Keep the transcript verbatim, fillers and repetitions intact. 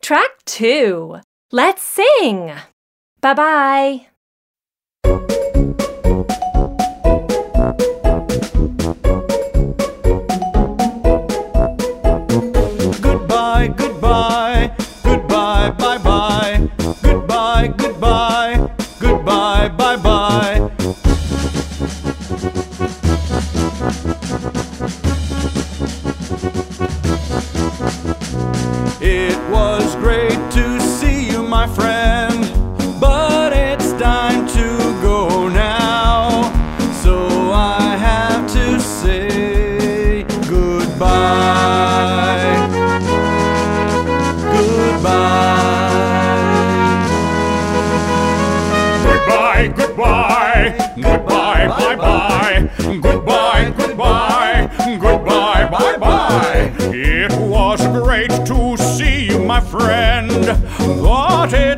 Track two. Let's sing. Bye-bye. Goodbye, goodbye, goodbye, bye-bye. Goodbye, goodbye, goodbye, bye-bye. It was great to see you, my friend, but it's time to go now. So I have to say goodbye. Goodbye. Goodbye, goodbye, goodbye, bye-bye. Goodbye, goodbye, goodbye, bye-bye. It was great to see you, my friend, but it